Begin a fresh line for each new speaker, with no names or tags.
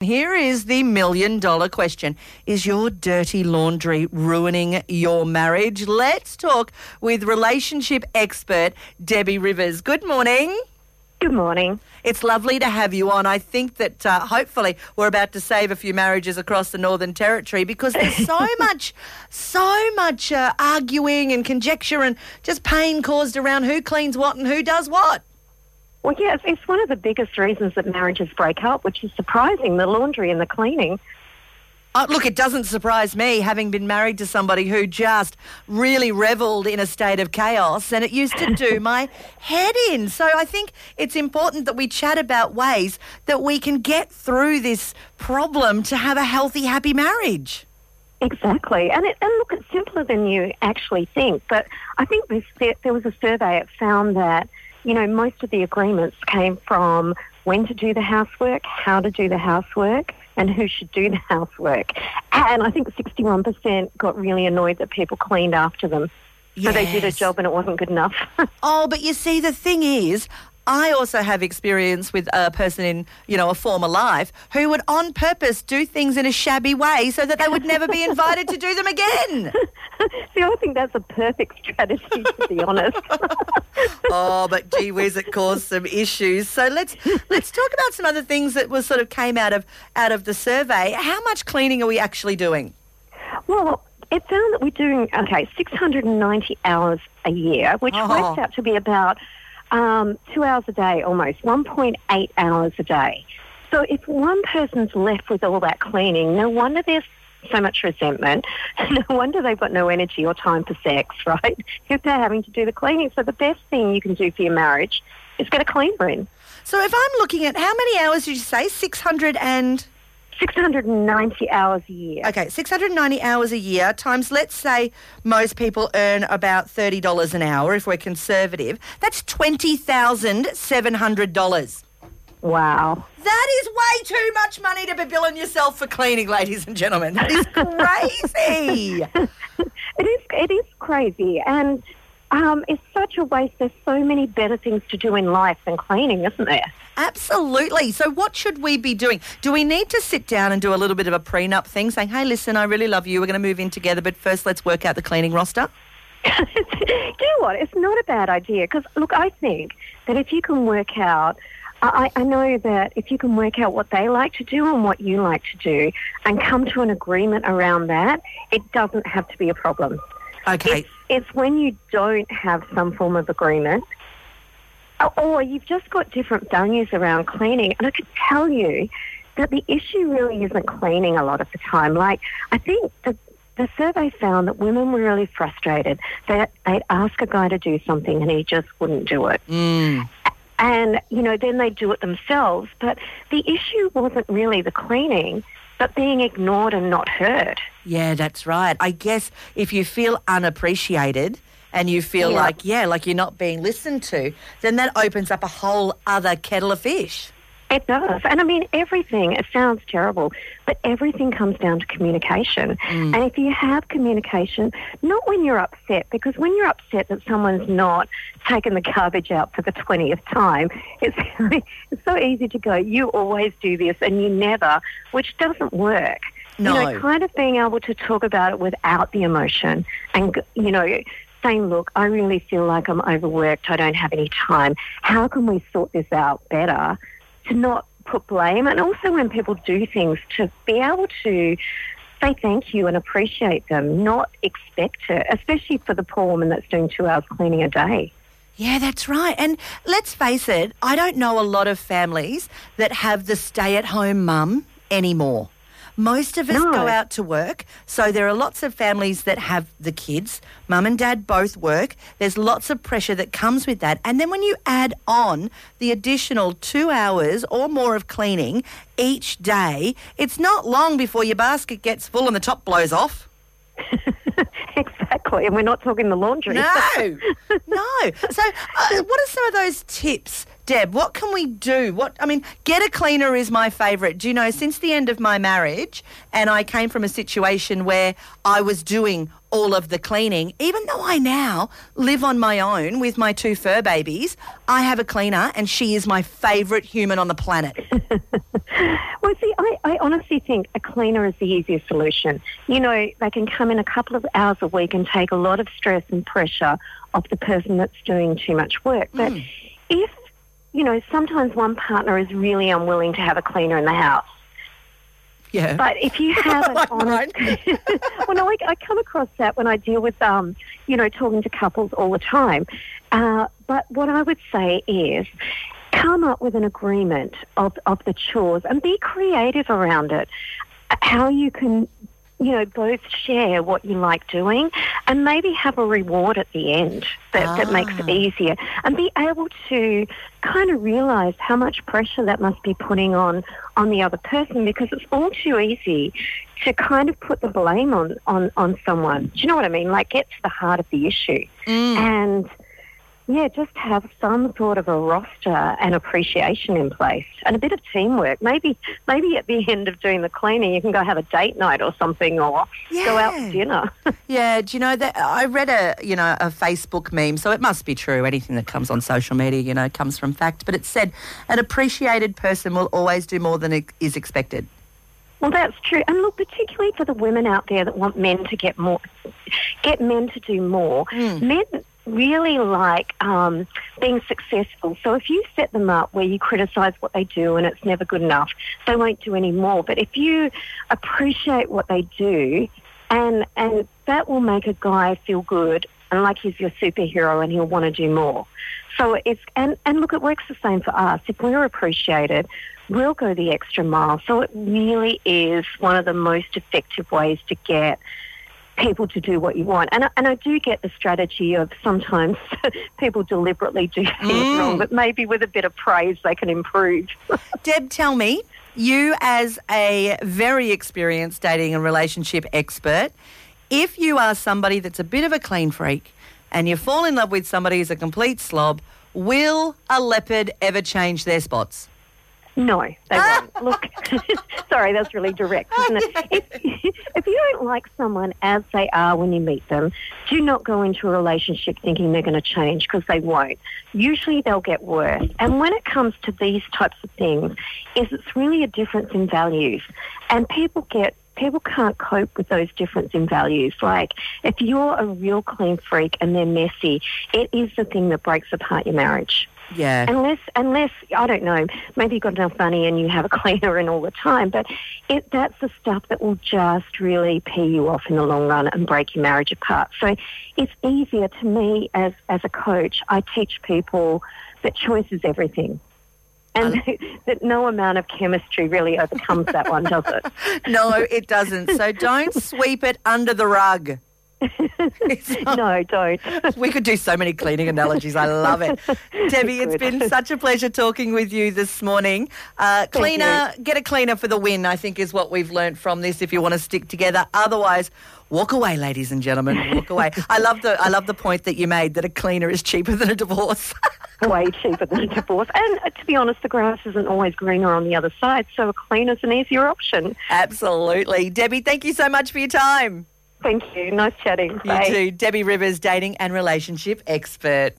Here is the $1,000,000 question. Is your dirty laundry ruining your marriage? Let's talk with relationship expert Debbie Rivers. Good morning.
Good morning.
It's lovely to have you on. I think that hopefully we're about to save a few marriages across the Northern Territory because there's so much arguing and conjecture and just pain caused around who cleans what and who does what.
Well, yes, it's one of the biggest reasons that marriages break up, which is surprising, the laundry and the cleaning.
Look, it doesn't surprise me, having been married to somebody who just really revelled in a state of chaos, and it used to do my head in. So I think it's important that we chat about ways that we can get through this problem to have a healthy, happy marriage.
Exactly. And look, it's simpler than you actually think. But I think there was a survey that found that, most of the agreements came from when to do the housework, how to do the housework, and who should do the housework. And I think 61% got really annoyed that people cleaned after them.
Yes.
So they did a job and it wasn't good enough.
Oh, but you see, the thing is, I also have experience with a person in, a former life who would on purpose do things in a shabby way so that they would never be invited to do them again.
See, I think that's a perfect strategy, to be honest.
Oh, but gee whiz, it caused some issues. So let's talk about some other things that was sort of came out of the survey. How much cleaning are we actually doing?
Well, it found that we're doing 690 hours a year, which works out to be about 2 hours a day, almost 1.8 hours a day. So if one person's left with all that cleaning, no wonder there's so much resentment. No wonder they've got no energy or time for sex, right? If they're having to do the cleaning. So the best thing you can do for your marriage is get a cleaner in.
So if I'm looking at, how many hours did you say?
690 hours a year.
Okay, 690 hours a year times, let's say most people earn about $30 an hour if we're conservative. That's $20,700.
Wow.
That is way too much money to be billing yourself for cleaning, ladies and gentlemen. That is crazy.
It is crazy. And it's such a waste. There's so many better things to do in life than cleaning, isn't there?
Absolutely. So what should we be doing? Do we need to sit down and do a little bit of a prenup thing, saying, hey, listen, I really love you, we're going to move in together, but first let's work out the cleaning roster?
Do you know what? It's not a bad idea because, look, I think that if you can work out, I know that if you can work out what they like to do and what you like to do and come to an agreement around that, it doesn't have to be a problem.
Okay.
It's when you don't have some form of agreement or you've just got different values around cleaning. And I can tell you that the issue really isn't cleaning a lot of the time. Like, I think the survey found that women were really frustrated that they'd ask a guy to do something and he just wouldn't do it. And, then they do it themselves. But the issue wasn't really the cleaning, but being ignored and not heard.
Yeah, that's right. I guess if you feel unappreciated and you feel like you're not being listened to, then that opens up a whole other kettle of fish.
It does. And I mean, everything, it sounds terrible, but everything comes down to communication. And if you have communication, not when you're upset, because when you're upset that someone's not taken the garbage out for the 20th time, it's so easy to go, you always do this and you never, which doesn't work.
No.
Kind of being able to talk about it without the emotion and, saying, look, I really feel like I'm overworked, I don't have any time. How can we sort this out better? To not put blame, and also when people do things, to be able to say thank you and appreciate them, not expect it, especially for the poor woman that's doing 2 hours cleaning a day.
Yeah, that's right. And let's face it, I don't know a lot of families that have the stay-at-home mum anymore. Most of us go out to work, so there are lots of families that have the kids. Mum and dad both work. There's lots of pressure that comes with that. And then when you add on the additional 2 hours or more of cleaning each day, it's not long before your basket gets full and the top blows off.
Exactly, and we're not talking the laundry.
No. So what are some of those tips Deb, what can we do? Get a cleaner is my favourite. Do you know, since the end of my marriage, and I came from a situation where I was doing all of the cleaning, even though I now live on my own with my 2 fur babies, I have a cleaner and she is my favourite human on the planet.
Well, see, I honestly think a cleaner is the easiest solution. You know, they can come in a couple of hours a week and take a lot of stress and pressure off the person that's doing too much work. But if, you know, sometimes one partner is really unwilling to have a cleaner in the house.
Yeah.
But if you have an honest... Well, no, I come across that when I deal with, talking to couples all the time. But what I would say is come up with an agreement of the chores and be creative around it. How you can, both share what you like doing and maybe have a reward at the end that makes it easier, and be able to kind of realise how much pressure that must be putting on the other person, because it's all too easy to kind of put the blame on someone. Do you know what I mean? Like, get to the heart of the issue. And yeah, just have some sort of a roster and appreciation in place and a bit of teamwork. Maybe at the end of doing the cleaning, you can go have a date night or something, or go out for dinner.
Yeah, do you know that I read a Facebook meme, so it must be true. Anything that comes on social media, comes from fact. But it said an appreciated person will always do more than is expected.
Well, that's true. And look, particularly for the women out there that want men to get men to do more. Men really like being successful. So if you set them up where you criticise what they do and it's never good enough, they won't do any more. But if you appreciate what they do, and that will make a guy feel good and like he's your superhero and he'll want to do more. So and look, it works the same for us. If we're appreciated, we'll go the extra mile. So it really is one of the most effective ways to get people to do what you want. And I do get the strategy of sometimes people deliberately do things wrong, but maybe with a bit of praise they can improve.
Deb, tell me, you as a very experienced dating and relationship expert, if you are somebody that's a bit of a clean freak and you fall in love with somebody who's a complete slob, will a leopard ever change their spots?
No, they won't. Look, sorry, that's really direct, isn't it? If you don't like someone as they are when you meet them, do not go into a relationship thinking they're going to change, because they won't. Usually they'll get worse. And when it comes to these types of things, it's really a difference in values. And people can't cope with those difference in values. Like, if you're a real clean freak and they're messy, it is the thing that breaks apart your marriage.
Yeah.
Unless I don't know, maybe you've got enough money and you have a cleaner in all the time, but that's the stuff that will just really pee you off in the long run and break your marriage apart. So it's easier to me as a coach. I teach people that choice is everything. And that no amount of chemistry really overcomes that one, does it?
No, it doesn't. So don't sweep it under the rug.
No, don't.
We could do so many cleaning analogies. I love it. Debbie, it's been such a pleasure talking with you this morning. Get a cleaner for the win, I think, is what we've learned from this, if you want to stick together. Otherwise, walk away, ladies and gentlemen. Walk away. I love the point that you made, that a cleaner is cheaper than a divorce.
Way cheaper than a divorce. And to be honest, the grass isn't always greener on the other side, so a cleaner's an easier option.
Absolutely. Debbie, thank you so much for your time.
Thank you. Nice chatting.
You too. Debbie Rivers, dating and relationship expert.